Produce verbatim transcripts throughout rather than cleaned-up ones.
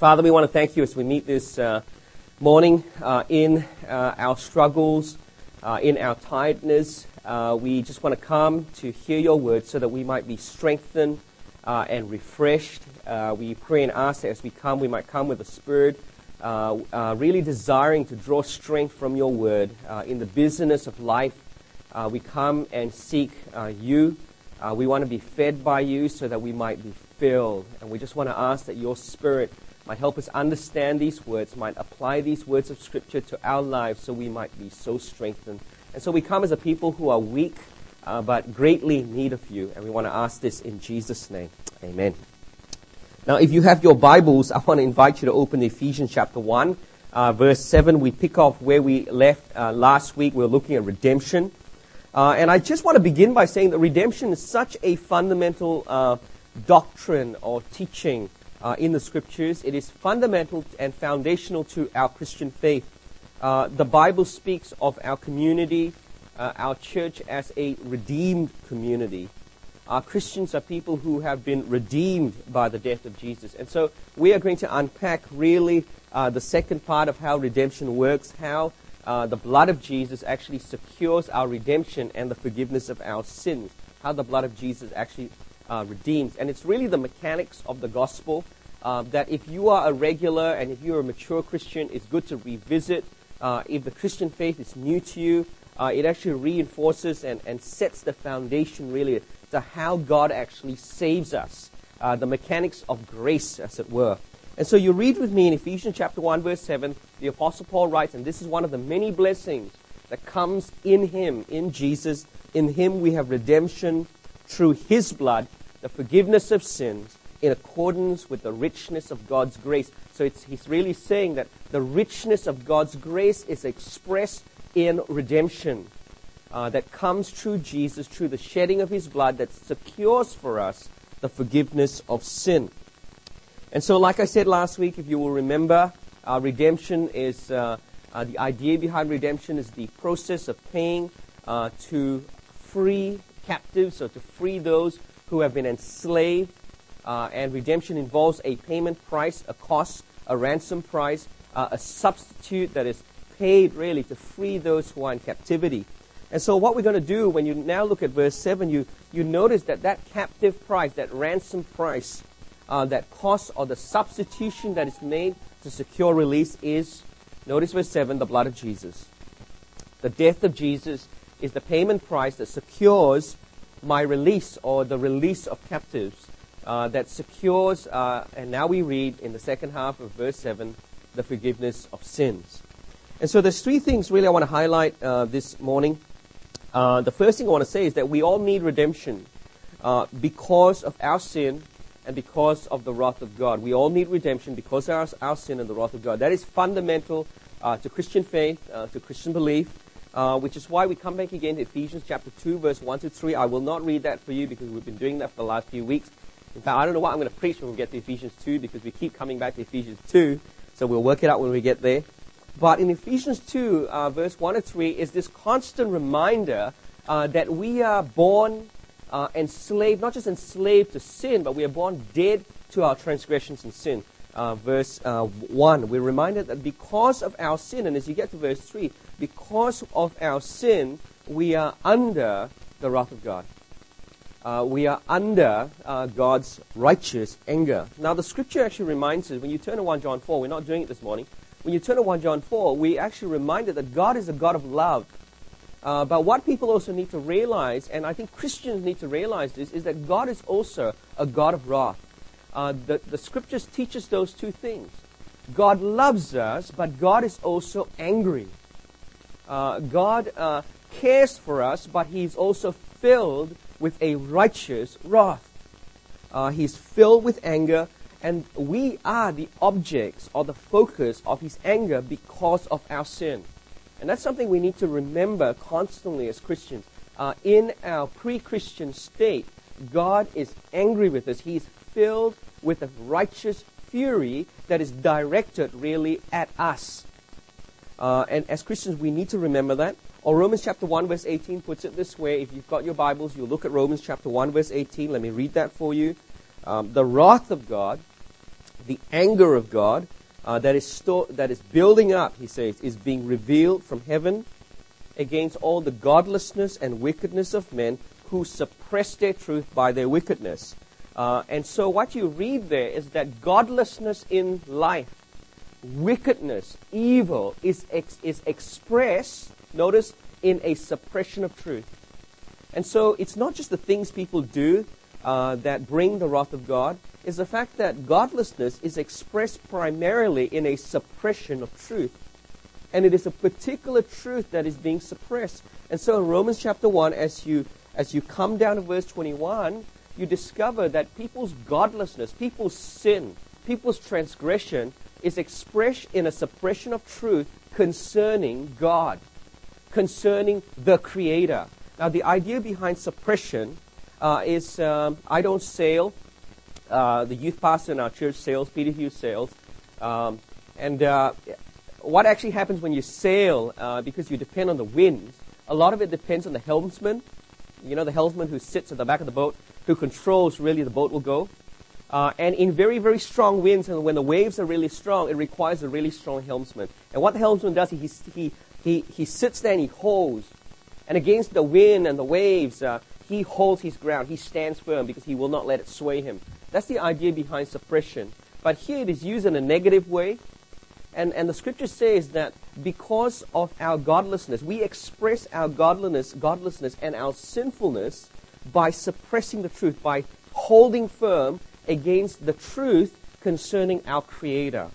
Father, we want to thank you as we meet this uh, morning uh, in uh, our struggles, uh, in our tiredness. Uh, we just want to come to hear your word so that we might be strengthened uh, and refreshed. Uh, we pray and ask that as we come, we might come with a spirit, uh, uh, really desiring to draw strength from your word uh, in the business of life. Uh, we come and seek uh, you. Uh, we want to be fed by you so that we might be filled. And we just want to ask that your spirit might help us understand these words, might apply these words of Scripture to our lives so we might be so strengthened. And so we come as a people who are weak, uh, but greatly in need of you. And we want to ask this in Jesus' name. Amen. Now, if you have your Bibles, I want to invite you to open Ephesians chapter one, uh, verse seven. We pick off where we left uh, last week. We were looking at redemption. Uh, and I just want to begin by saying that redemption is such a fundamental uh, doctrine or teaching uh, in the Scriptures. It is fundamental and foundational to our Christian faith. Uh, the Bible speaks of our community, uh, our church, as a redeemed community. Our Christians are people who have been redeemed by the death of Jesus. And so we are going to unpack really uh, the second part of how redemption works, how Uh, the blood of Jesus actually secures our redemption and the forgiveness of our sins. How the blood of Jesus actually uh, redeems. And it's really the mechanics of the gospel uh, that if you are a regular and if you're a mature Christian, it's good to revisit. Uh, if the Christian faith is new to you, uh, it actually reinforces and, and sets the foundation really to how God actually saves us. Uh, the mechanics of grace, as it were. And so you read with me in Ephesians chapter one, verse seven, the Apostle Paul writes, and this is one of the many blessings that comes in Him, in Jesus. In Him we have redemption through His blood, the forgiveness of sins, in accordance with the richness of God's grace. So it's, he's really saying that the richness of God's grace is expressed in redemption uh, that comes through Jesus, through the shedding of His blood that secures for us the forgiveness of sin. And so, like I said last week, if you will remember, uh, redemption is, uh, uh, the idea behind redemption is the process of paying uh, to free captives, or to free those who have been enslaved. Uh, and redemption involves a payment price, a cost, a ransom price, uh, a substitute that is paid really to free those who are in captivity. And so what we're going to do when you now look at verse seven, you, you notice that that captive price, that ransom price, Uh, that cost or the substitution that is made to secure release is, notice verse seven, the blood of Jesus. The death of Jesus is the payment price that secures my release, or the release of captives, uh, that secures, uh, and now we read in the second half of verse seven, the forgiveness of sins. And so there's three things really I want to highlight uh, this morning. Uh, the first thing I want to say is that we all need redemption uh, because of our sin, and because of the wrath of God. We all need redemption because of our, our sin and the wrath of God. That is fundamental uh, to Christian faith, uh, to Christian belief, uh, which is why we come back again to Ephesians chapter two, verse one to three. I will not read that for you because we've been doing that for the last few weeks. In fact, I don't know what I'm going to preach when we get to Ephesians two, because we keep coming back to Ephesians two, so we'll work it out when we get there. But in Ephesians two, uh, verse one to three, is this constant reminder uh, that we are born Uh, enslaved, not just enslaved to sin, but we are born dead to our transgressions and sin. Uh, verse uh, one, we're reminded that because of our sin, and as you get to verse three, because of our sin, we are under the wrath of God. Uh, we are under uh, God's righteous anger. Now, the Scripture actually reminds us, when you turn to First John four, we're not doing it this morning, when you turn to First John four, we actually reminded that God is a God of love. Uh, but what people also need to realize, and I think Christians need to realize this, is that God is also a God of wrath. Uh, the, the Scriptures teach us those two things. God loves us, but God is also angry. Uh, God uh, cares for us, but He's also filled with a righteous wrath. Uh, he's filled with anger, and we are the objects or the focus of His anger because of our sin. And that's something we need to remember constantly as Christians. Uh, in our pre-Christian state, God is angry with us. He is filled with a righteous fury that is directed really at us. Uh, and as Christians, we need to remember that. Or Romans chapter one, verse eighteen puts it this way. If you've got your Bibles, you'll look at Romans chapter one, verse eighteen. Let me read that for you. Um, the wrath of God the anger of God uh, that is sto- that is building up, he says, is being revealed from heaven against all the godlessness and wickedness of men who suppress their truth by their wickedness. Uh, and so what you read there is that godlessness in life, wickedness, evil, is ex- is expressed, notice, in a suppression of truth. And so it's not just the things people do uh, that bring the wrath of God. It's the fact that godlessness is expressed primarily in a suppression of truth. And it is a particular truth that is being suppressed. And so in Romans chapter one, as you as you come down to verse twenty-one, you discover that people's godlessness, people's sin, people's transgression is expressed in a suppression of truth concerning God, concerning the Creator. Now, the idea behind suppression uh, is um, I don't sail. Uh, the youth pastor in our church sails. Peter Hughes sails. Um, and uh, what actually happens when you sail, uh, because you depend on the winds, a lot of it depends on the helmsman. You know, the helmsman who sits at the back of the boat, who controls really the boat will go. Uh, and in very, very strong winds, and when the waves are really strong, it requires a really strong helmsman. And what the helmsman does, he he he he sits there and he holds. And against the wind and the waves, uh, he holds his ground. He stands firm because he will not let it sway him. That's the idea behind suppression. But here it is used in a negative way. And, and the scripture says that because of our godlessness, we express our godliness, godlessness and our sinfulness by suppressing the truth, by holding firm against the truth concerning our Creator,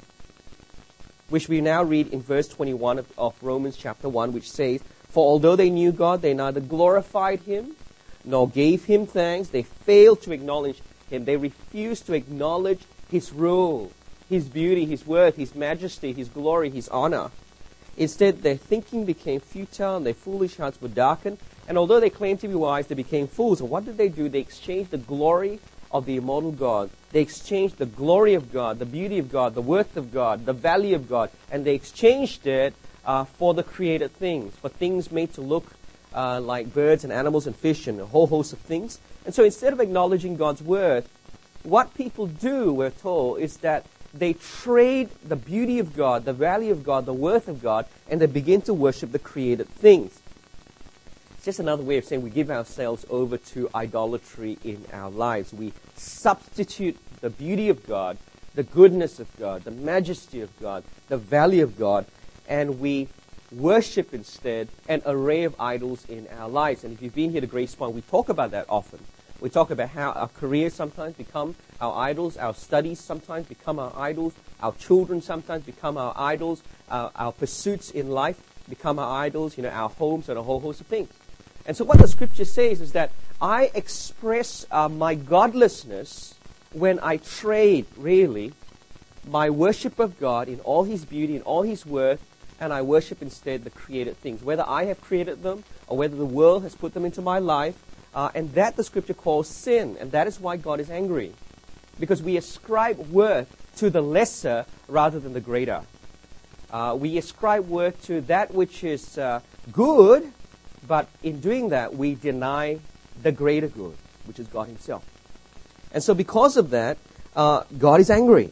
which we now read in verse twenty-one of, of Romans chapter one, which says, "For although they knew God, they neither glorified Him, nor gave Him thanks. They failed to acknowledge Him." They refused to acknowledge His rule, His beauty, His worth, His majesty, His glory, His honor. Instead, their thinking became futile and their foolish hearts were darkened. And although they claimed to be wise, they became fools. And what did they do? They exchanged the glory of the immortal God. They exchanged the glory of God, the beauty of God, the worth of God, the value of God, and they exchanged it uh, for the created things, for things made to look uh, like birds and animals and fish and a whole host of things. And so instead of acknowledging God's worth, what people do, we're told, is that they trade the beauty of God, the value of God, the worth of God, and they begin to worship the created things. It's just another way of saying we give ourselves over to idolatry in our lives. We substitute the beauty of God, the goodness of God, the majesty of God, the value of God, and we worship instead an array of idols in our lives. And if you've been here to Grace Point, we talk about that often. We talk about how our careers sometimes become our idols, our studies sometimes become our idols, our children sometimes become our idols, our, our pursuits in life become our idols, you know, our homes and a whole host of things. And so what the scripture says is that I express uh, my godlessness when I trade, really, my worship of God in all His beauty, in all His worth, and I worship instead the created things, whether I have created them or whether the world has put them into my life. Uh, and that the scripture calls sin. And that is why God is angry. Because we ascribe worth to the lesser rather than the greater. Uh, we ascribe worth to that which is uh, good, but in doing that, we deny the greater good, which is God Himself. And so because of that, uh, God is angry.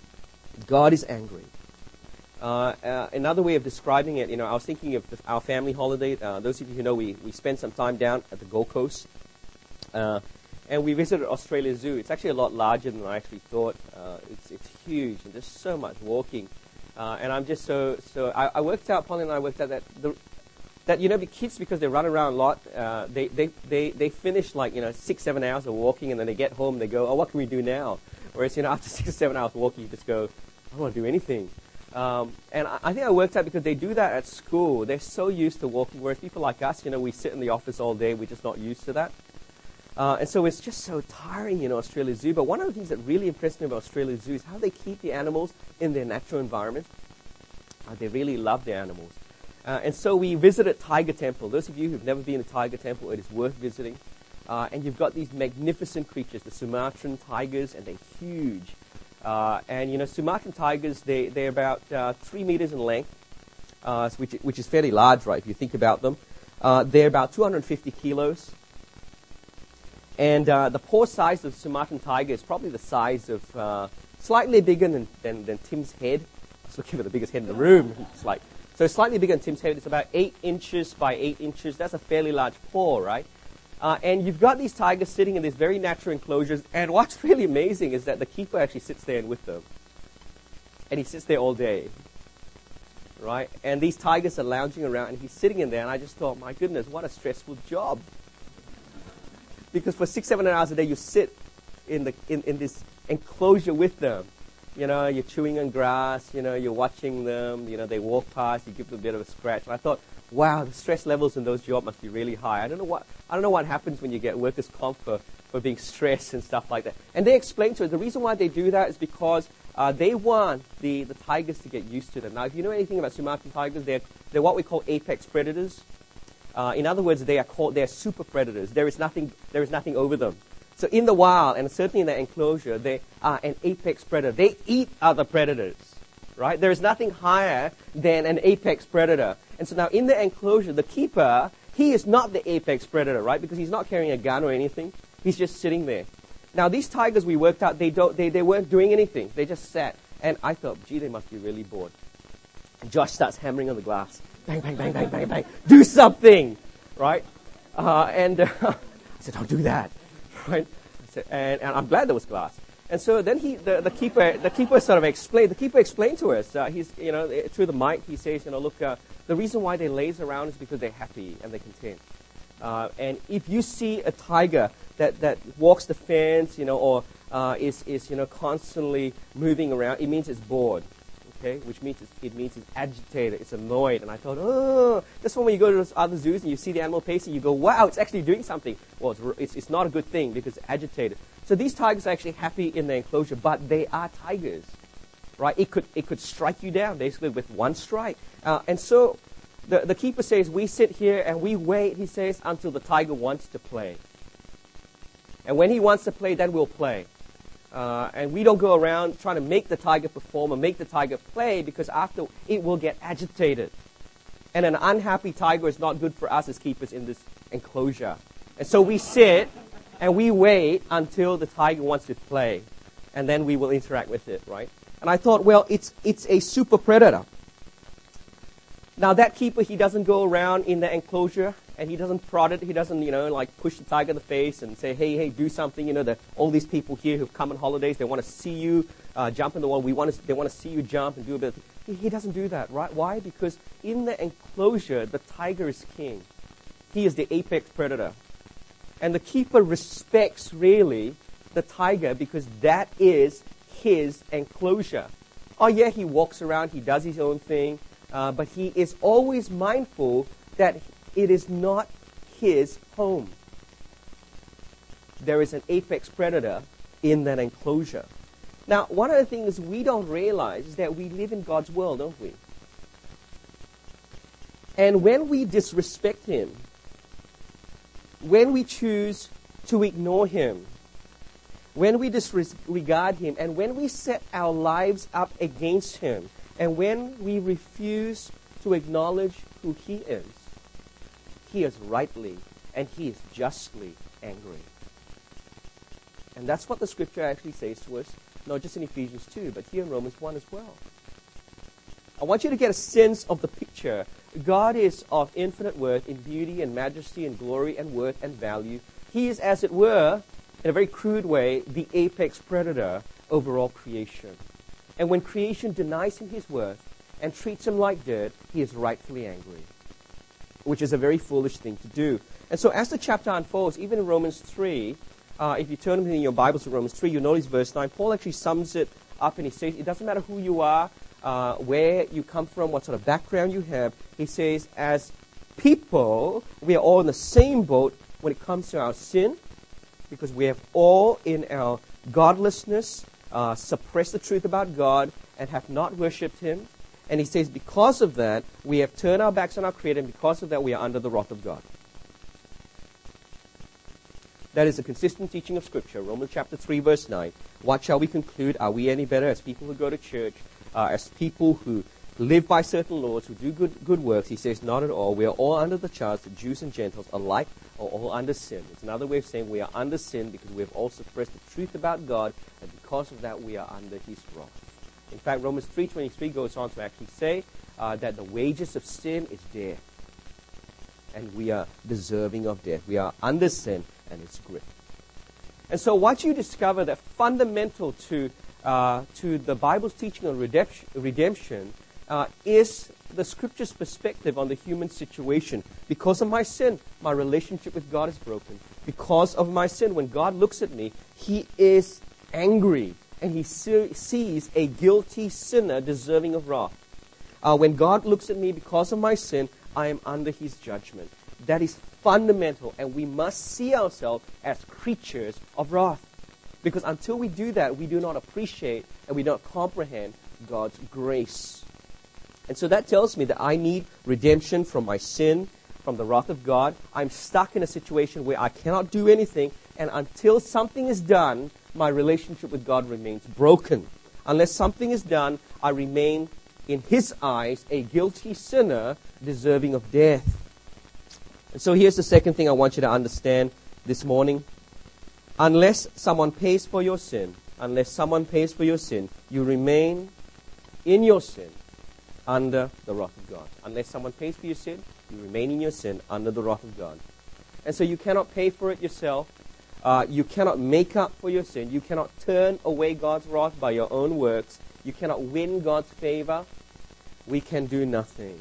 God is angry. Uh, uh, another way of describing it, you know, I was thinking of the, our family holiday. Uh, those of you who know, we, we spent some time down at the Gold Coast. Uh, and we visited Australia Zoo. It's actually a lot larger than I actually thought. Uh, it's, it's huge, and there's so much walking. Uh, and I'm just so, so I, I worked out, Polly and I worked out that, the, that you know, the kids, because they run around a lot, uh, they, they, they, they finish like, you know, six, seven hours of walking, and then they get home and they go, oh, what can we do now? Whereas, you know, after six or seven hours of walking, you just go, I don't want to do anything. Um, and I, I think I worked out because they do that at school. They're so used to walking, whereas people like us, you know, we sit in the office all day. We're just not used to that. Uh, and so it's just so tiring, you know, Australia Zoo. But one of the things that really impressed me about Australia Zoo is how they keep the animals in their natural environment. Uh, they really love their animals. Uh, and so we visited Tiger Temple. Those of you who've never been to Tiger Temple, it is worth visiting. Uh, and you've got these magnificent creatures, the Sumatran tigers, and they're huge. Uh, and, you know, Sumatran tigers, they, they're about uh, three meters in length, uh, which, which is fairly large, right, if you think about them. Uh, they're about two hundred fifty kilos. And uh, the paw size of Sumatran tiger is probably the size of uh, slightly bigger than, than, than Tim's head. I was looking for the biggest head in the room. It's like, so slightly bigger than Tim's head. It's about eight inches by eight inches. That's a fairly large paw, right? Uh, and you've got these tigers sitting in these very natural enclosures. And what's really amazing is that the keeper actually sits there and with them. And he sits there all day, right? And these tigers are lounging around, and he's sitting in there. And I just thought, my goodness, what a stressful job. Because for six, seven hours a day, you sit in the in, in this enclosure with them. You know, you're chewing on grass, you know, you're watching them, you know, they walk past, you give them a bit of a scratch. And I thought, wow, the stress levels in those jobs must be really high. I don't know what I don't know what happens when you get workers' comp for, for being stressed and stuff like that. And they explained to us the reason why they do that is because uh, they want the, the tigers to get used to them. Now, if you know anything about Sumatran tigers, they're, they're what we call apex predators. Uh, in other words, they are called they're super predators. There is nothing there is nothing over them. So in the wild, and certainly in the enclosure, they are an apex predator. They eat other predators, right? There is nothing higher than an apex predator. And so now in the enclosure, the keeper, he is not the apex predator, right? Because he's not carrying a gun or anything. He's just sitting there. Now these tigers we worked out, they don't, they, they weren't doing anything. They just sat. And I thought, gee, they must be really bored. And Josh starts hammering on the glass. Bang, bang, bang, bang, bang, bang. Do something, right? Uh, and uh, I said, don't do that. Right? Said, and, and I'm glad there was glass. And so then he, the, the keeper, the keeper sort of explained. The keeper explained to us. Uh, he's, you know, through the mic, he says, you know, look, uh, the reason why they laze around is because they're happy and they're content. Uh, and if you see a tiger that, that walks the fence, you know, or uh, is is you know constantly moving around, it means it's bored. Okay, which means it's, it means it's agitated, it's annoyed. And I thought, oh, that's when you go to those other zoos and you see the animal pacing, you go, wow, it's actually doing something. Well, it's, it's, it's not a good thing because it's agitated. So these tigers are actually happy in the enclosure, but they are tigers, right? It could it could strike you down basically with one strike. Uh, and so the, the keeper says, we sit here and we wait, he says, until the tiger wants to play. And when he wants to play, then we'll play. Uh, and we don't go around trying to make the tiger perform or make the tiger play because after it will get agitated. And an unhappy tiger is not good for us as keepers in this enclosure. And so we sit and we wait until the tiger wants to play. And then we will interact with it, right? And I thought, well, it's it's a super predator. Now that keeper, he doesn't go around in the enclosure and he doesn't prod it. He doesn't, you know, like push the tiger in the face and say, hey, hey, do something. You know, the, all these people here who've come on holidays, they want to see you uh, jump in the wall. We want to, they want to see you jump and do a bit of he, he doesn't do that, right? Why? Because in the enclosure, the tiger is king. He is the apex predator. And the keeper respects, really, the tiger because that is his enclosure. Oh, yeah, he walks around, he does his own thing. Uh, but he is always mindful that it is not his home. There is an apex predator in that enclosure. Now, one of the things we don't realize is that we live in God's world, don't we? And when we disrespect him, when we choose to ignore him, when we disregard him, and when we set our lives up against him, and when we refuse to acknowledge who he is, he is rightly and he is justly angry. And that's what the scripture actually says to us, not just in Ephesians two, but here in Romans one as well. I want you to get a sense of the picture. God is of infinite worth in beauty and majesty and glory and worth and value. He is, as it were, in a very crude way, the apex predator over all creation. And when creation denies him his worth and treats him like dirt, he is rightfully angry, which is a very foolish thing to do. And so as the chapter unfolds, even in Romans three, uh, if you turn in your Bibles to Romans three, you'll notice verse nine, Paul actually sums it up and he says, it doesn't matter who you are, uh, where you come from, what sort of background you have. He says, as people, we are all in the same boat when it comes to our sin, because we have all in our godlessness Uh, suppress the truth about God and have not worshipped him. And he says, because of that, we have turned our backs on our Creator, and because of that, we are under the wrath of God. That is a consistent teaching of Scripture. Romans chapter three, verse nine. What shall we conclude? Are we any better as people who go to church, uh, as people who live by certain laws, who do good, good works? He says, not at all. We are all under the charge, the Jews and Gentiles alike are all under sin. It's another way of saying we are under sin because we have all suppressed the truth about God, and because of that, we are under his wrath. In fact, Romans three twenty-three goes on to actually say uh, that the wages of sin is death. And we are deserving of death. We are under sin and its grip. And so what you discover that fundamental to uh, to the Bible's teaching on redemption, redemption uh, is the Scripture's perspective on the human situation. Because of my sin, my relationship with God is broken. Because of my sin, when God looks at me, he is angry. And he see, sees a guilty sinner deserving of wrath. Uh, when God looks at me because of my sin, I am under his judgment. That is fundamental, and we must see ourselves as creatures of wrath. Because until we do that, we do not appreciate and we don't comprehend God's grace. And so that tells me that I need redemption from my sin, from the wrath of God. I'm stuck in a situation where I cannot do anything, and until something is done, my relationship with God remains broken. Unless something is done, I remain, in his eyes, a guilty sinner deserving of death. And so here's the second thing I want you to understand this morning. Unless someone pays for your sin, unless someone pays for your sin, you remain in your sin under the wrath of God. Unless someone pays for your sin, you remain in your sin under the wrath of God. And so you cannot pay for it yourself. Uh, you cannot make up for your sin. You cannot turn away God's wrath by your own works. You cannot win God's favor. We can do nothing.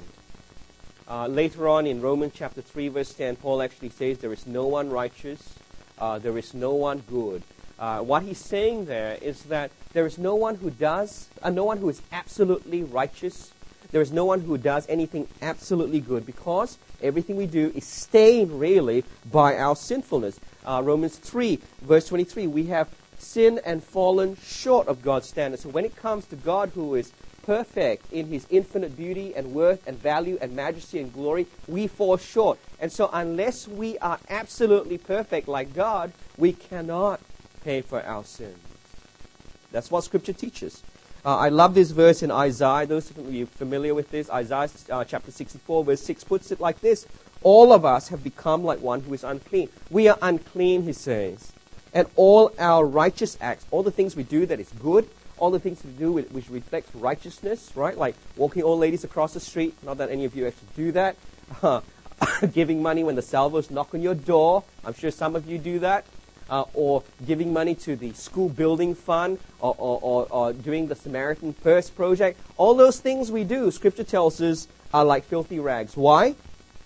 Uh, later on in Romans chapter three, verse ten, Paul actually says there is no one righteous. Uh, there is no one good. Uh, what he's saying there is that there is no one who does, uh, no one who is absolutely righteous. There is no one who does anything absolutely good, because everything we do is stained really by our sinfulness. Uh, Romans three, verse twenty-three, we have sinned and fallen short of God's standards. So when it comes to God, who is perfect in his infinite beauty and worth and value and majesty and glory, we fall short. And so unless we are absolutely perfect like God, we cannot pay for our sins. That's what Scripture teaches. Uh, I love this verse in Isaiah. Those of you familiar with this, Isaiah uh, chapter sixty-four, verse six puts it like this. All of us have become like one who is unclean. We are unclean, he says. And all our righteous acts, all the things we do that is good, all the things we do which reflects righteousness, right? Like walking old ladies across the street. Not that any of you actually do that. Uh, giving money when the salvos knock on your door. I'm sure some of you do that. Uh, or giving money to the school building fund, or, or, or, or doing the Samaritan Purse project. All those things we do, Scripture tells us, are like filthy rags. Why?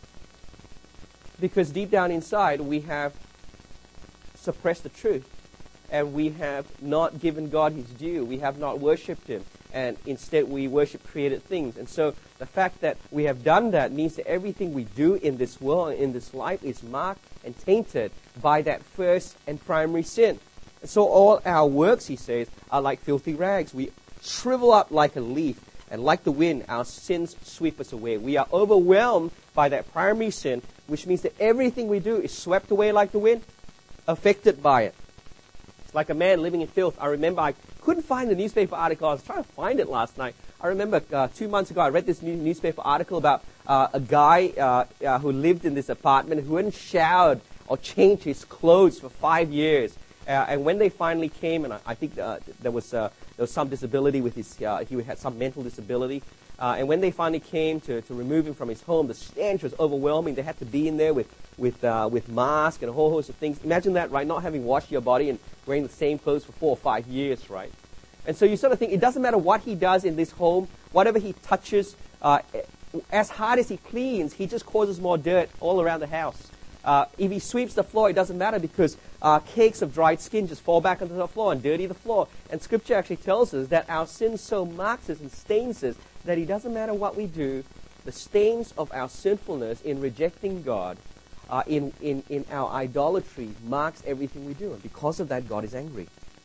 Because deep down inside, we have suppressed the truth. And we have not given God his due. We have not worshipped him. And instead we worship created things. And so the fact that we have done that means that everything we do in this world, in this life, is marked and tainted by that first and primary sin. And so all our works, he says, are like filthy rags. We shrivel up like a leaf. And like the wind, our sins sweep us away. We are overwhelmed by that primary sin, which means that everything we do is swept away like the wind, affected by it. It's like a man living in filth. I remember I couldn't find the newspaper article. I was trying to find it last night. I remember uh, two months ago I read this new newspaper article about uh, a guy uh, uh, who lived in this apartment who hadn't showered or changed his clothes for five years. Uh, and when they finally came, and I, I think uh, there was uh, there was some disability with his, uh, he had some mental disability. Uh, and when they finally came to, to remove him from his home, the stench was overwhelming. They had to be in there with with uh, with masks and a whole host of things. Imagine that, right? Not having washed your body and wearing the same clothes for four or five years, right? And so you sort of think, it doesn't matter what he does in this home, whatever he touches, uh, as hard as he cleans, he just causes more dirt all around the house. Uh, if he sweeps the floor, it doesn't matter, because uh, cakes of dried skin just fall back onto the floor and dirty the floor. And Scripture actually tells us that our sin so marks us and stains us that it doesn't matter what we do, the stains of our sinfulness in rejecting God, uh, in, in, in our idolatry, marks everything we do. And because of that, God is angry.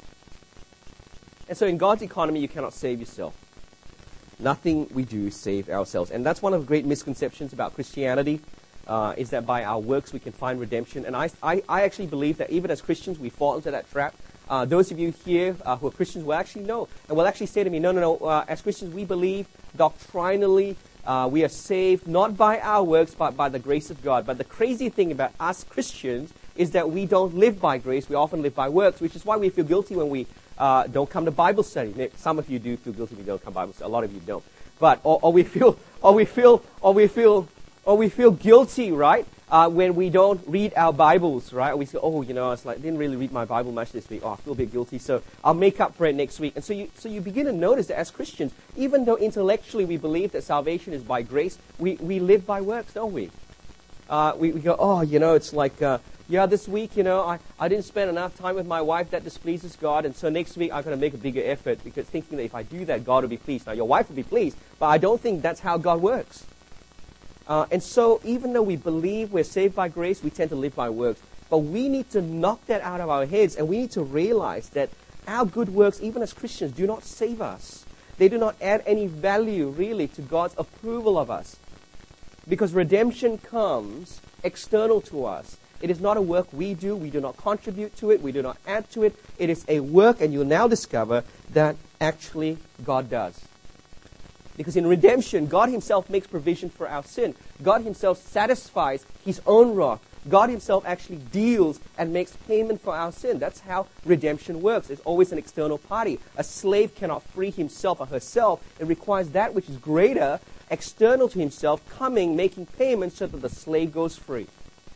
And so in God's economy, you cannot save yourself. Nothing we do save ourselves. And that's one of the great misconceptions about Christianity, uh, is that by our works we can find redemption. And I, I, I actually believe that even as Christians, we fall into that trap. Uh, those of you here uh, who are Christians will actually know, and will actually say to me, no, no, no, uh, as Christians we believe doctrinally uh, we are saved not by our works but by the grace of God. But the crazy thing about us Christians is that we don't live by grace, we often live by works, which is why we feel guilty when we uh, don't come to Bible study. Some of you do feel guilty when you don't come to Bible study. A lot of you don't. But or, or we feel, or we feel, or we feel, or we feel guilty, right? Uh, when we don't read our Bibles, right? Or we say, oh, you know, it's like I didn't really read my Bible much this week. Oh, I feel a bit guilty, so I'll make up for it next week. And so you, so you begin to notice that as Christians, even though intellectually we believe that salvation is by grace, we, we live by works, don't we? Uh, we, we go, oh, you know, it's like, uh, yeah, this week, you know, I, I didn't spend enough time with my wife. That displeases God. And so next week, I'm going to make a bigger effort because thinking that if I do that, God will be pleased. Now, your wife will be pleased, but I don't think that's how God works. Uh, and so even though we believe we're saved by grace, we tend to live by works. But we need to knock that out of our heads, and we need to realize that our good works, even as Christians, do not save us. They do not add any value, really, to God's approval of us. Because redemption comes external to us. It is not a work we do. We do not contribute to it. We do not add to it. It is a work, and you'll now discover that actually God does. Because in redemption, God himself makes provision for our sin. God himself satisfies his own wrath. God himself actually deals and makes payment for our sin. That's how redemption works. It's always an external party. A slave cannot free himself or herself. It requires that which is greater, external to himself, coming, making payment so that the slave goes free.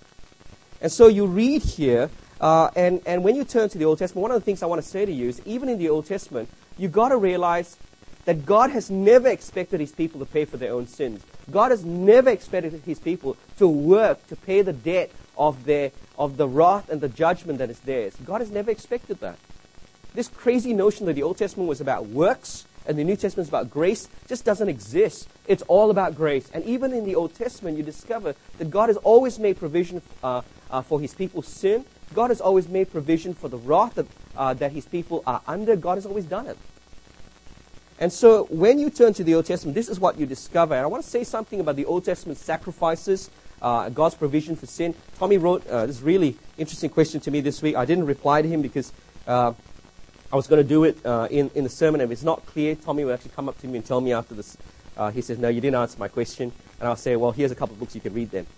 And so you read here, uh, and, and when you turn to the Old Testament, one of the things I want to say to you is even in the Old Testament, you've got to realize that God has never expected his people to pay for their own sins. God has never expected his people to work to pay the debt of their of the wrath and the judgment that is theirs. God has never expected that. This crazy notion that the Old Testament was about works and the New Testament is about grace just doesn't exist. It's all about grace. And even in the Old Testament, you discover that God has always made provision uh, uh, for his people's sin. God has always made provision for the wrath that, uh, that his people are under. God has always done it. And so when you turn to the Old Testament, this is what you discover. And I want to say something about the Old Testament sacrifices, uh, God's provision for sin. Tommy wrote uh, this really interesting question to me this week. I didn't reply to him because uh, I was going to do it uh, in, in the sermon. And if it's not clear, Tommy will actually come up to me and tell me after this. Uh, he says, no, you didn't answer my question. And I'll say, well, here's a couple of books you can read then.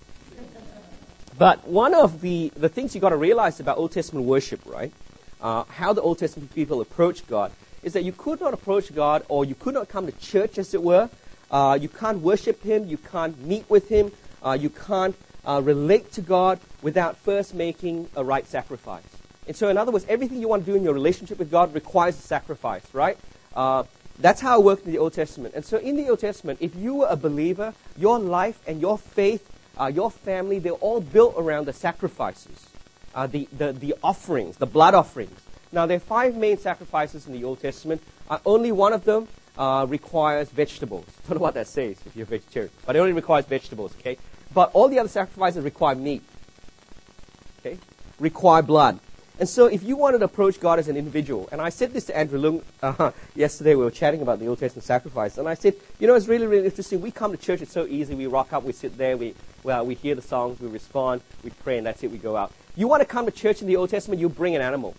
But one of the, the things you've got to realize about Old Testament worship, right, uh, how the Old Testament people approach God, is that you could not approach God, or you could not come to church, as it were. Uh, you can't worship him. You can't meet with him. Uh, you can't uh, relate to God without first making a right sacrifice. And so, in other words, everything you want to do in your relationship with God requires a sacrifice, right? Uh, that's how it worked in the Old Testament. And so, in the Old Testament, if you were a believer, your life and your faith, uh, your family, they're all built around the sacrifices, uh, the, the, the offerings, the blood offerings. Now, there are five main sacrifices in the Old Testament. Uh, only one of them uh, requires vegetables. Don't know what that says if you're a vegetarian, but it only requires vegetables, okay? But all the other sacrifices require meat, okay? Require blood. And so if you wanted to approach God as an individual, and I said this to Andrew Lung uh, yesterday, we were chatting about the Old Testament sacrifice, and I said, you know, it's really, really interesting. We come to church, it's so easy. We rock up, we sit there, we, well, we hear the songs, we respond, we pray, and that's it, we go out. You want to come to church in the Old Testament, you bring an animal.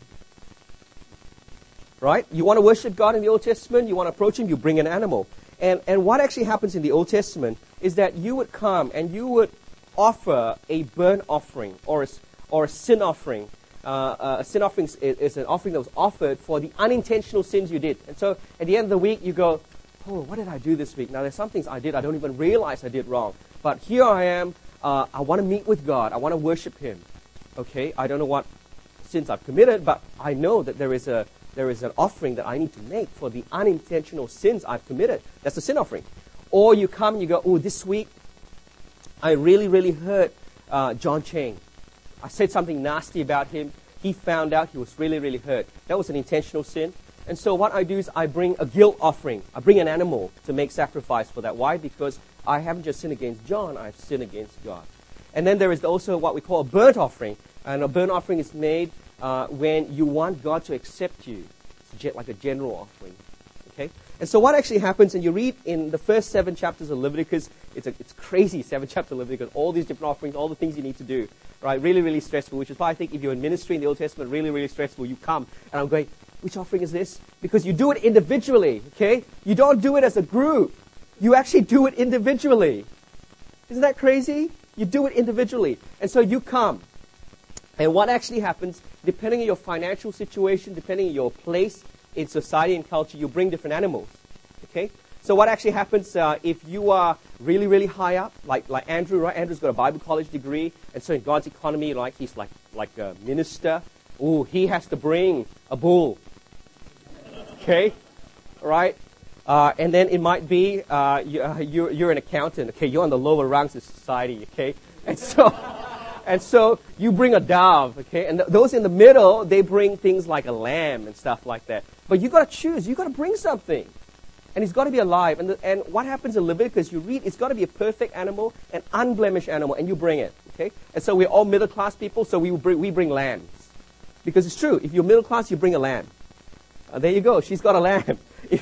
Right? You want to worship God in the Old Testament, you want to approach him, you bring an animal. And and what actually happens in the Old Testament is that you would come and you would offer a burnt offering or a, or a sin offering. Uh, uh, a sin offering is, is an offering that was offered for the unintentional sins you did. And so at the end of the week, you go, oh, what did I do this week? Now, there's some things I did I don't even realize I did wrong. But here I am. Uh, I want to meet with God. I want to worship him. Okay? I don't know what sins I've committed, but I know that there is a There is an offering that I need to make for the unintentional sins I've committed. That's a sin offering. Or you come and you go, oh, this week I really, really hurt uh, John Chang. I said something nasty about him. He found out, he was really, really hurt. That was an intentional sin. And so what I do is I bring a guilt offering. I bring an animal to make sacrifice for that. Why? Because I haven't just sinned against John, I've sinned against God. And then there is also what we call a burnt offering. And a burnt offering is made Uh, when you want God to accept you. It's like a general offering. Okay? And so what actually happens, and you read in the first seven chapters of Leviticus, it's a, it's crazy, seven chapters of Leviticus, all these different offerings, all the things you need to do, right? Really, really stressful, which is why I think if you're in ministry in the Old Testament, really, really stressful, you come, and I'm going, which offering is this? Because you do it individually, okay? You don't do it as a group. You actually do it individually. Isn't that crazy? You do it individually. And so you come. And what actually happens, depending on your financial situation, depending on your place in society and culture, you bring different animals. Okay? So what actually happens uh, if you are really, really high up, like like Andrew, right? Andrew's got a Bible college degree, and so in God's economy, like he's like like a minister. Ooh, he has to bring a bull. Okay? Right? Uh, and then it might be uh, you, uh, you're, you're an accountant. Okay? You're on the lower rungs of society. Okay? And so... And so you bring a dove, okay? And th- those in the middle, they bring things like a lamb and stuff like that. But you got to choose. You got to bring something, and it's got to be alive. And the, and what happens in Leviticus? You read, it's got to be a perfect animal, an unblemished animal, and you bring it, okay? And so we're all middle class people, so we bring we bring lambs, because it's true. If you're middle class, you bring a lamb. Uh, there you go. She's got a lamb.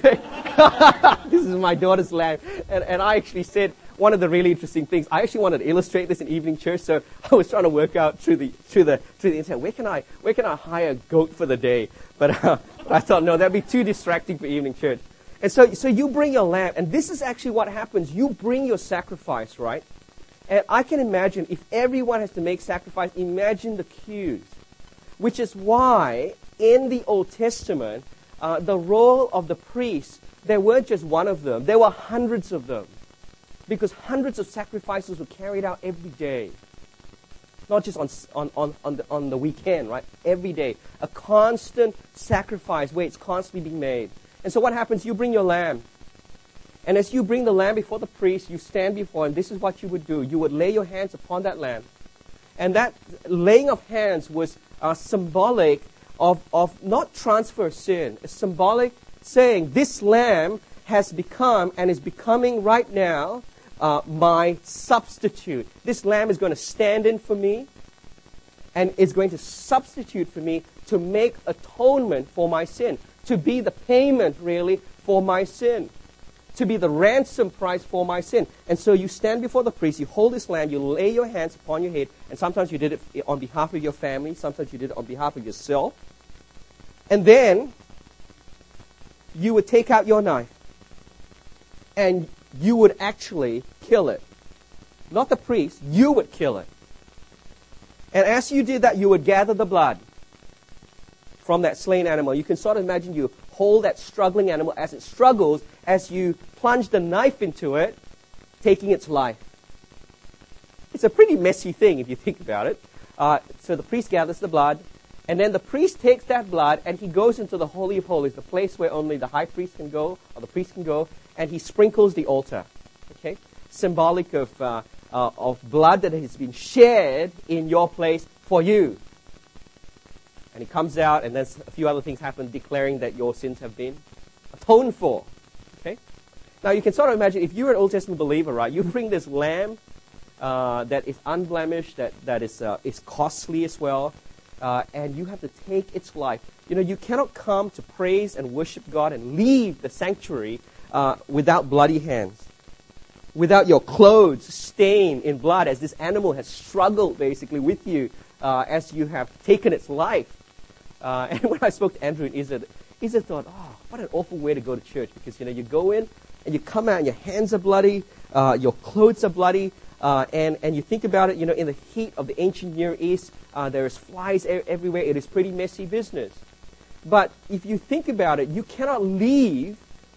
This is my daughter's lamb, and and I actually said. One of the really interesting things, I actually wanted to illustrate this in evening church, so I was trying to work out through the through the through the internet, where can I where can I hire a goat for the day? But, uh, but I thought, no, that'd be too distracting for evening church. And so so you bring your lamb, and this is actually what happens. You bring your sacrifice, right? And I can imagine if everyone has to make sacrifice, imagine the queues. Which is why in the Old Testament, uh, the role of the priest, there weren't just one of them, there were hundreds of them. Because hundreds of sacrifices were carried out every day. Not just on, on, on, on, the, on the weekend, right? Every day. A constant sacrifice where it's constantly being made. And so what happens? You bring your lamb. And as you bring the lamb before the priest, you stand before him. This is what you would do. You would lay your hands upon that lamb. And that laying of hands was uh, symbolic of, of not transfer of sin. It's symbolic saying this lamb has become and is becoming right now Uh, my substitute. This lamb is going to stand in for me and is going to substitute for me to make atonement for my sin, to be the payment, really, for my sin, to be the ransom price for my sin. And so you stand before the priest, you hold this lamb, you lay your hands upon your head, and sometimes you did it on behalf of your family, sometimes you did it on behalf of yourself. And then you would take out your knife and you would actually kill it. Not the priest, you would kill it. And as you did that, you would gather the blood from that slain animal. You can sort of imagine you hold that struggling animal as it struggles, as you plunge the knife into it, taking its life. It's a pretty messy thing if you think about it. Uh, so the priest gathers the blood, and then the priest takes that blood and he goes into the Holy of Holies, the place where only the high priest can go, or the priest can go, and he sprinkles the altar, okay? Symbolic of, uh, uh, of blood that has been shed in your place for you. And he comes out, and then a few other things happen, declaring that your sins have been atoned for, okay? Now, you can sort of imagine, if you're an Old Testament believer, right, you bring this lamb uh, that is unblemished, that, that is, uh, is costly as well, uh, and you have to take its life. You know, you cannot come to praise and worship God and leave the sanctuary Uh, without bloody hands, without your clothes stained in blood, as this animal has struggled basically with you uh, as you have taken its life. Uh, and when I spoke to Andrew and Izzard, Izzard thought, oh, what an awful way to go to church, because you know you go in and you come out and your hands are bloody, uh, your clothes are bloody, uh, and and you think about it, you know, in the heat of the ancient Near East, uh, there is flies e- everywhere. It is pretty messy business. But if you think about it, you cannot leave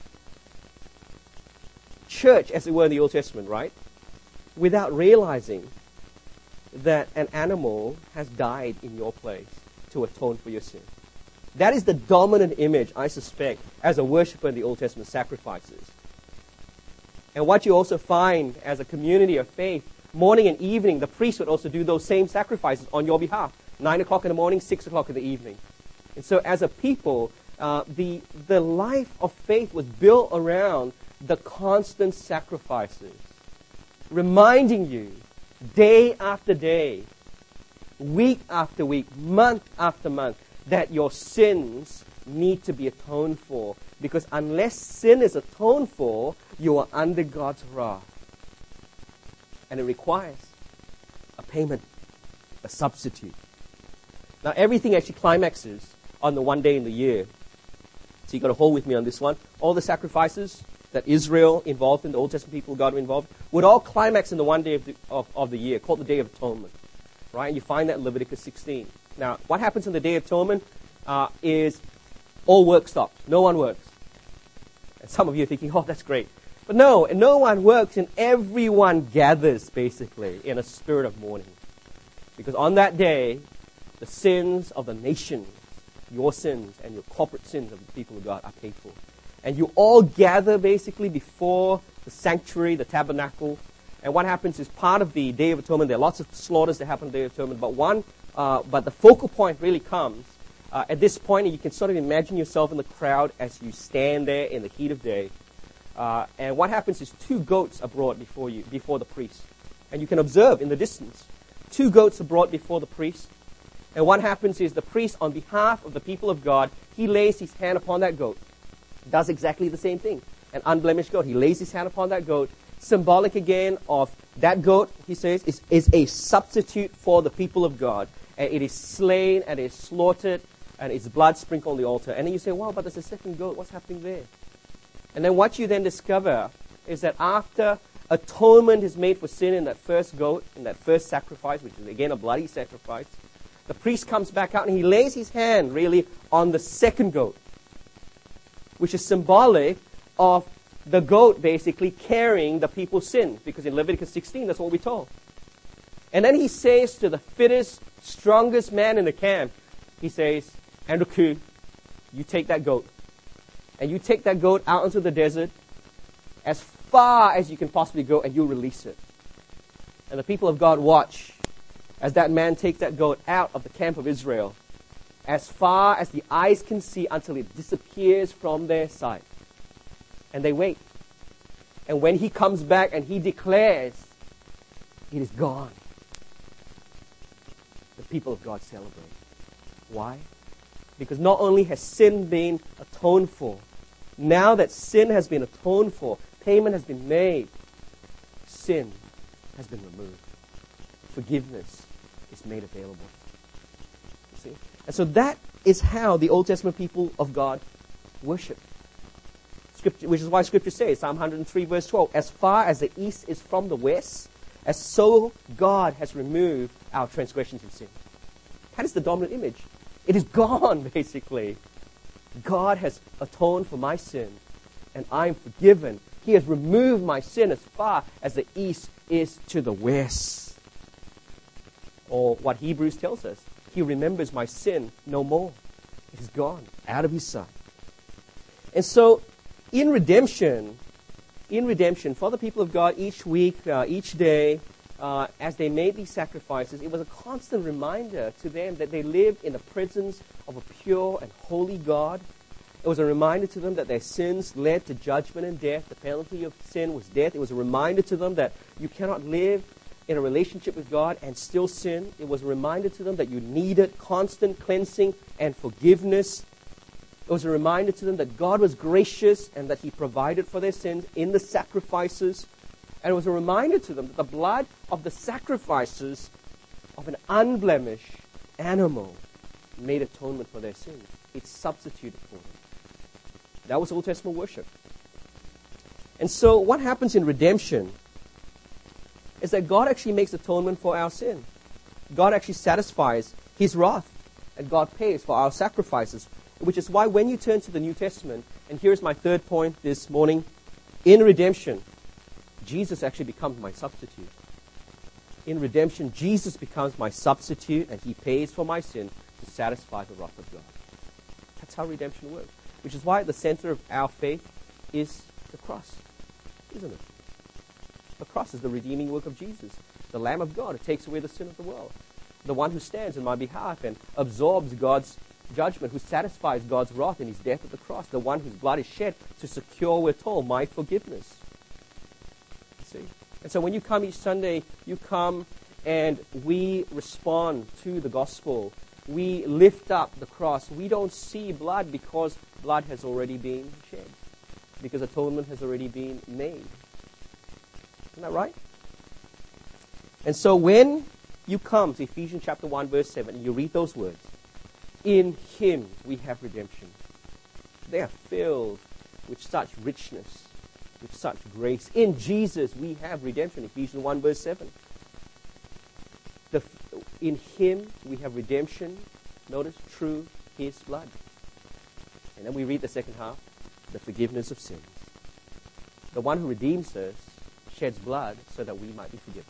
church, as it were in the Old Testament, right, without realizing that an animal has died in your place to atone for your sin. That is the dominant image, I suspect, as a worshiper in the Old Testament sacrifices. And what you also find as a community of faith, morning and evening, the priest would also do those same sacrifices on your behalf. Nine o'clock in the morning, six o'clock in the evening. And so as a people, uh, the, the life of faith was built around the constant sacrifices, reminding you day after day, week after week, month after month, that your sins need to be atoned for. Because unless sin is atoned for, you are under God's wrath. And it requires a payment, a substitute. Now everything actually climaxes on the one day in the year. So you've got to hold with me on this one. All the sacrifices that Israel involved in, the Old Testament people, God involved, would all climax in the one day of the, of, of the year, called the Day of Atonement. right? And you find that in Leviticus sixteen. Now, what happens on the Day of Atonement uh, is all work stops. No one works. And some of you are thinking, oh, that's great. But no, and no one works, and everyone gathers, basically, in a spirit of mourning. Because on that day, the sins of the nation, your sins and your corporate sins of the people of God are paid for. And you all gather, basically, before the sanctuary, the tabernacle. And what happens is part of the Day of Atonement, there are lots of slaughters that happen on the Day of Atonement, but one, uh, but the focal point really comes uh, at this point, and you can sort of imagine yourself in the crowd as you stand there in the heat of day. Uh, and what happens is two goats are brought before you, before the priest. And you can observe in the distance, two goats are brought before the priest. And what happens is the priest, on behalf of the people of God, he lays his hand upon that goat. Does exactly the same thing. An unblemished goat. He lays his hand upon that goat. Symbolic again of that goat, he says, is, is a substitute for the people of God. And it is slain and it is slaughtered and its blood sprinkled on the altar. And then you say, wow, but there's a second goat. What's happening there? And then what you then discover is that after atonement is made for sin in that first goat, in that first sacrifice, which is again a bloody sacrifice, the priest comes back out and he lays his hand really on the second goat, which is symbolic of the goat basically carrying the people's sin, because in Leviticus sixteen, that's what we're told. And then he says to the fittest, strongest man in the camp, he says, Andrew, you take that goat. And you take that goat out into the desert as far as you can possibly go, and you release it. And the people of God watch as that man takes that goat out of the camp of Israel as far as the eyes can see until it disappears from their sight. And they wait. And when he comes back and he declares, it is gone, the people of God celebrate. Why? Because not only has sin been atoned for, now that sin has been atoned for, payment has been made, sin has been removed. Forgiveness is made available. You see? And so that is how the Old Testament people of God worship. Scripture, which is why Scripture says, Psalm one hundred three verse twelve, as far as the east is from the west, as so God has removed our transgressions and sin. That is the dominant image. It is gone, basically. God has atoned for my sin, and I am forgiven. He has removed my sin as far as the east is to the west. Or what Hebrews tells us, he remembers my sin no more. It is gone, out of his sight. And so, in redemption, in redemption, for the people of God, each week, uh, each day, uh, as they made these sacrifices, it was a constant reminder to them that they lived in the presence of a pure and holy God. It was a reminder to them that their sins led to judgment and death. The penalty of sin was death. It was a reminder to them that you cannot live in a relationship with God and still sin. It was a reminder to them that you needed constant cleansing and forgiveness. It was a reminder to them that God was gracious and that he provided for their sins in the sacrifices. And it was a reminder to them that the blood of the sacrifices of an unblemished animal made atonement for their sins. It substituted for them. That was Old Testament worship. And so what happens in redemption is that God actually makes atonement for our sin. God actually satisfies his wrath, and God pays for our sacrifices, which is why when you turn to the New Testament, and here's my third point this morning, in redemption, Jesus actually becomes my substitute. In redemption, Jesus becomes my substitute, and he pays for my sin to satisfy the wrath of God. That's how redemption works. Which is why at the center of our faith is the cross, isn't it? The cross is the redeeming work of Jesus, the Lamb of God who takes away the sin of the world, the one who stands in my behalf and absorbs God's judgment, who satisfies God's wrath in his death at the cross, the one whose blood is shed to secure, we're told, my forgiveness. You see? And so when you come each Sunday, you come and we respond to the gospel. We lift up the cross. We don't see blood because blood has already been shed, because atonement has already been made. Isn't that right? And so when you come to Ephesians chapter one, verse seven, and you read those words, in him we have redemption. They are filled with such richness, with such grace. In Jesus we have redemption, Ephesians one, verse seven. The, in Him we have redemption, notice, through His blood. And then we read the second half, the forgiveness of sins. The one who redeems us sheds blood so that we might be forgiven.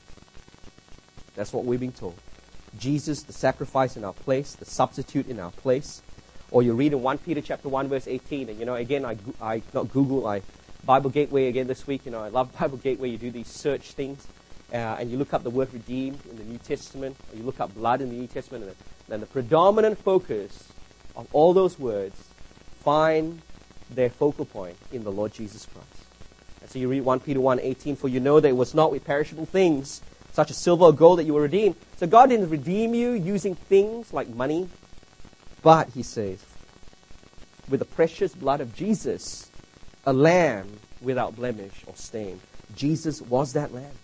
That's what we're being told. Jesus, the sacrifice in our place, the substitute in our place. Or you read in First Peter chapter one, verse eighteen, and you know, again, I, I not Google, I Bible Gateway again this week. You know, I love Bible Gateway. You do these search things, uh, and you look up the word redeemed in the New Testament, or you look up blood in the New Testament, and then the predominant focus of all those words find their focal point in the Lord Jesus Christ. And so you read First Peter one eighteen, for you know that it was not with perishable things, such as silver or gold, that you were redeemed. So God didn't redeem you using things like money, but, he says, with the precious blood of Jesus, a lamb without blemish or stain. Jesus was that lamb.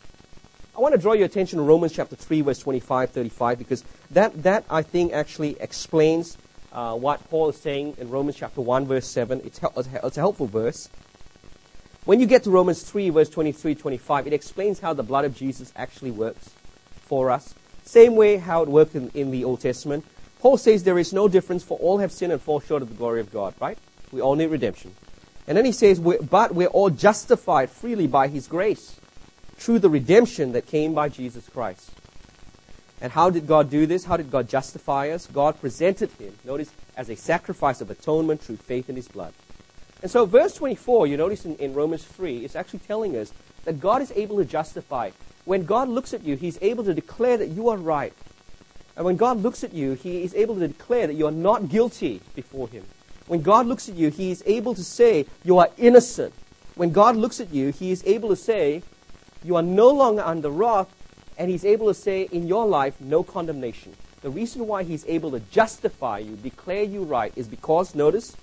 I want to draw your attention to Romans chapter three, verse twenty-five, thirty-five, because that, that I think, actually explains uh, what Paul is saying in Romans chapter one, verse seven. It's, hel- it's a helpful verse. When you get to Romans three, verse twenty-three, twenty-five, it explains how the blood of Jesus actually works for us. Same way how it worked in, in the Old Testament. Paul says there is no difference, for all have sinned and fall short of the glory of God, right? We all need redemption. And then he says, we're, but we're all justified freely by His grace through the redemption that came by Jesus Christ. And how did God do this? How did God justify us? God presented Him, notice, as a sacrifice of atonement through faith in His blood. And so verse twenty-four, you notice in, in Romans three, is actually telling us that God is able to justify. When God looks at you, He's able to declare that you are right. And when God looks at you, He is able to declare that you are not guilty before Him. When God looks at you, He is able to say you are innocent. When God looks at you, He is able to say you are no longer under wrath, and He's able to say in your life no condemnation. The reason why He's able to justify you, declare you right, is because, notice,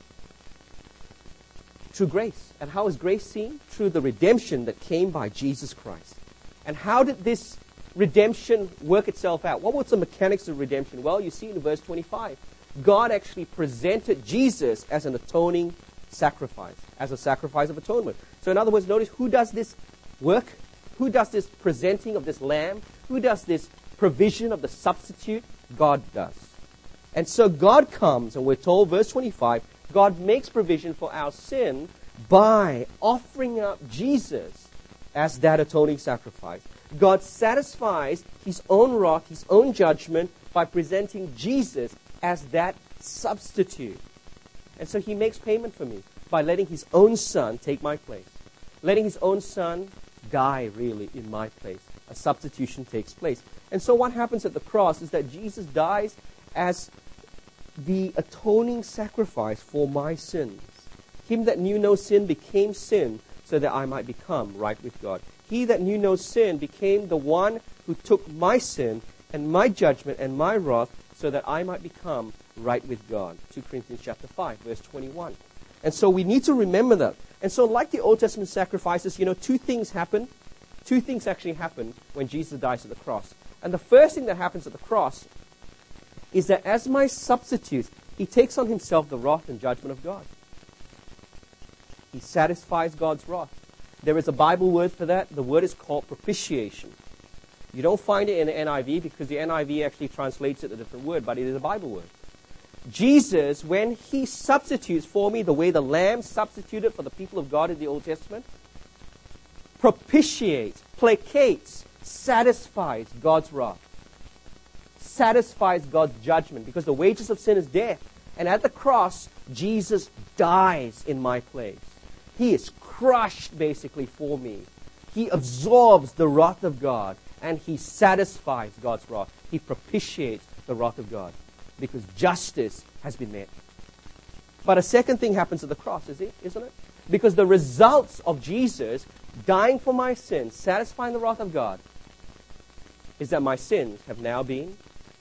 through grace. And how is grace seen? Through the redemption that came by Jesus Christ. And how did this redemption work itself out? What was the mechanics of redemption? Well, you see in verse twenty-five. God actually presented Jesus as an atoning sacrifice, as a sacrifice of atonement. So in other words, notice who does this work? Who does this presenting of this lamb? Who does this provision of the substitute? God does. And so God comes, and we're told, verse twenty-five, God makes provision for our sin by offering up Jesus as that atoning sacrifice. God satisfies His own wrath, His own judgment, by presenting Jesus as that substitute. And so He makes payment for me by letting His own Son take my place. Letting His own Son die, really, in my place. A substitution takes place. And so what happens at the cross is that Jesus dies as the atoning sacrifice for my sins. Him that knew no sin became sin so that I might become right with God. He that knew no sin became the one who took my sin and my judgment and my wrath so that I might become right with God. Second Corinthians chapter five, verse twenty-one. And so we need to remember that. And so like the Old Testament sacrifices, you know, two things happen. Two things actually happen when Jesus dies at the cross. And the first thing that happens at the cross is that as my substitute, He takes on Himself the wrath and judgment of God. He satisfies God's wrath. There is a Bible word for that. The word is called propitiation. You don't find it in the N I V because the N I V actually translates it a different word, but it is a Bible word. Jesus, when He substitutes for me the way the lamb substituted for the people of God in the Old Testament, propitiates, placates, satisfies God's wrath, satisfies God's judgment, because the wages of sin is death. And at the cross, Jesus dies in my place. He is crushed, basically, for me. He absorbs the wrath of God, and He satisfies God's wrath. He propitiates the wrath of God, because justice has been met. But a second thing happens at the cross, is it, isn't it? Because the results of Jesus dying for my sins, satisfying the wrath of God, is that my sins have now been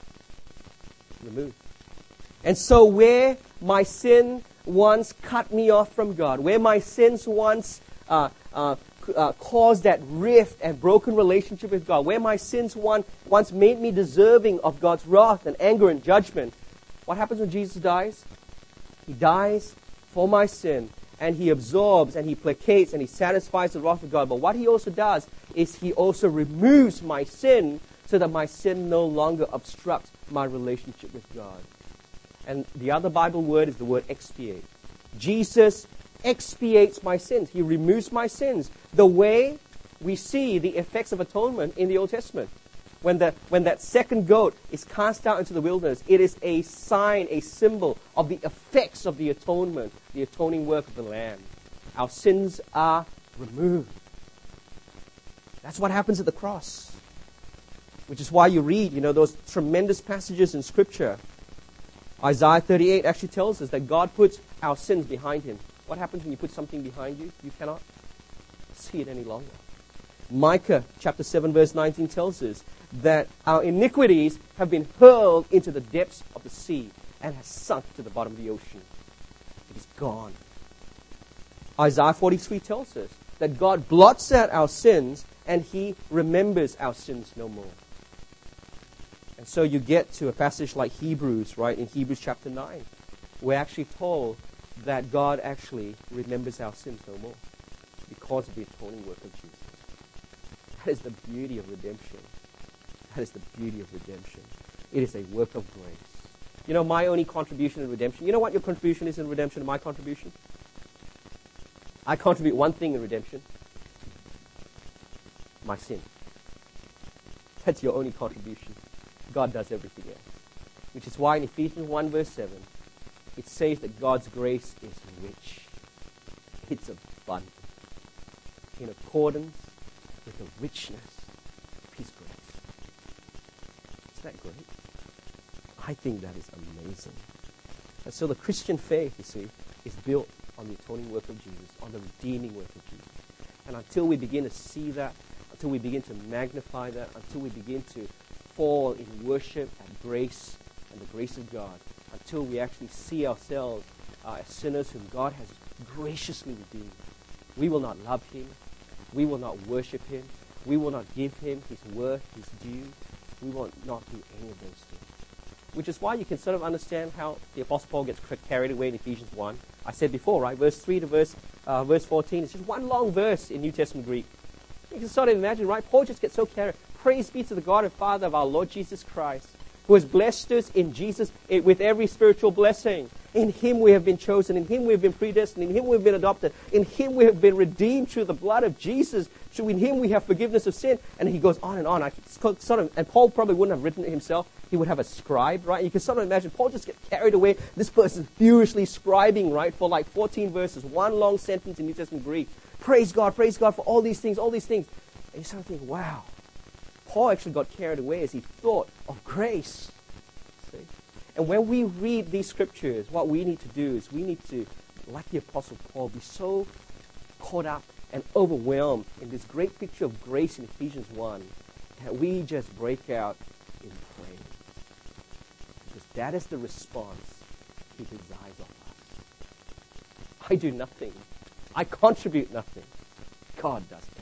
removed. And so where my sin once cut me off from God, where my sins once uh, uh, uh, caused that rift and broken relationship with God, where my sins one, once made me deserving of God's wrath and anger and judgment, what happens when Jesus dies? He dies for my sin, and He absorbs and He placates and He satisfies the wrath of God. But what He also does is He also removes my sin so that my sin no longer obstructs my relationship with God. And the other Bible word is the word expiate. Jesus expiates my sins. He removes my sins. The way we see the effects of atonement in the Old Testament. When, the, when that second goat is cast out into the wilderness, it is a sign, a symbol of the effects of the atonement, the atoning work of the Lamb. Our sins are removed. That's what happens at the cross. Which is why you read, you know, those tremendous passages in Scripture. Isaiah thirty-eight actually tells us that God puts our sins behind Him. What happens when you put something behind you? You cannot see it any longer. Micah chapter seven verse nineteen tells us that our iniquities have been hurled into the depths of the sea and has sunk to the bottom of the ocean. It is gone. Isaiah forty-three tells us that God blots out our sins and He remembers our sins no more. And so you get to a passage like Hebrews, right, in Hebrews chapter nine. We're actually told that God actually remembers our sins no more because of the atoning work of Jesus. That is the beauty of redemption. That is the beauty of redemption. It is a work of grace. You know, my only contribution in redemption, you know what your contribution is in redemption, my contribution? I contribute one thing in redemption. My sin. That's your only contribution. God does everything else. Which is why in Ephesians one verse seven, it says that God's grace is rich. It's abundant. In accordance with the richness of His grace. Isn't that great? I think that is amazing. And so the Christian faith, you see, is built on the atoning work of Jesus, on the redeeming work of Jesus. And until we begin to see that, until we begin to magnify that, until we begin to fall in worship and grace and the grace of God, until we actually see ourselves uh, as sinners whom God has graciously redeemed, we will not love Him, we will not worship Him, we will not give Him His worth, His due, we will not do any of those things. Which is why you can sort of understand how the Apostle Paul gets carried away in Ephesians one. I said before, right, verse three to verse uh, verse fourteen, it's just one long verse in New Testament Greek. You can sort of imagine, right, Paul just gets so carried. Praise be to the God and Father of our Lord Jesus Christ, who has blessed us in Jesus with every spiritual blessing. In Him we have been chosen. In Him we have been predestined. In Him we have been adopted. In Him we have been redeemed through the blood of Jesus. So in Him we have forgiveness of sin. And he goes on and on. I sort of, and Paul probably wouldn't have written it himself. He would have a scribe, right? You can sort of imagine Paul just gets carried away. This person furiously scribing, right, for like fourteen verses, one long sentence in New Testament Greek. Praise God, praise God for all these things, all these things. And you sort of think, wow. Paul actually got carried away as he thought of grace. See? And when we read these scriptures, what we need to do is we need to, like the Apostle Paul, be so caught up and overwhelmed in this great picture of grace in Ephesians one that we just break out in praise. Because that is the response He desires of us. I do nothing. I contribute nothing. God does everything.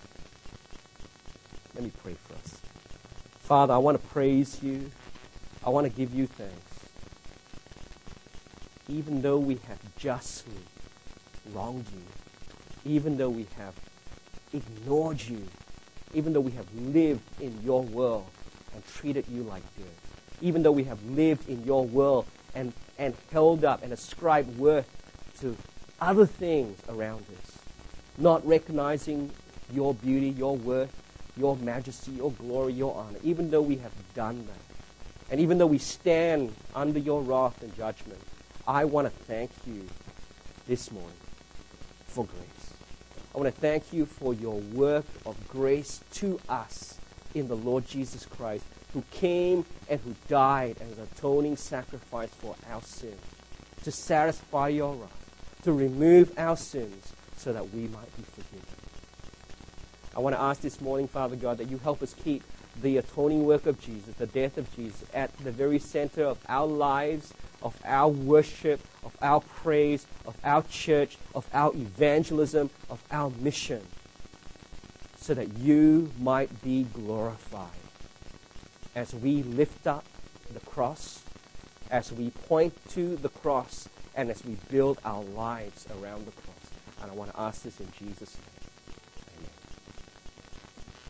Let me pray for us. Father, I want to praise You. I want to give You thanks. Even though we have justly wronged You, even though we have ignored You, even though we have lived in Your world and treated You like dirt, even though we have lived in Your world and, and held up and ascribed worth to other things around us, not recognizing Your beauty, Your worth, Your majesty, Your glory, Your honor, even though we have done that, and even though we stand under Your wrath and judgment, I want to thank You this morning for grace. I want to thank You for Your work of grace to us in the Lord Jesus Christ, who came and who died as an atoning sacrifice for our sins, to satisfy Your wrath, to remove our sins so that we might be forgiven. I want to ask this morning, Father God, that You help us keep the atoning work of Jesus, the death of Jesus, at the very center of our lives, of our worship, of our praise, of our church, of our evangelism, of our mission, so that You might be glorified as we lift up the cross, as we point to the cross, and as we build our lives around the cross. And I want to ask this in Jesus' name.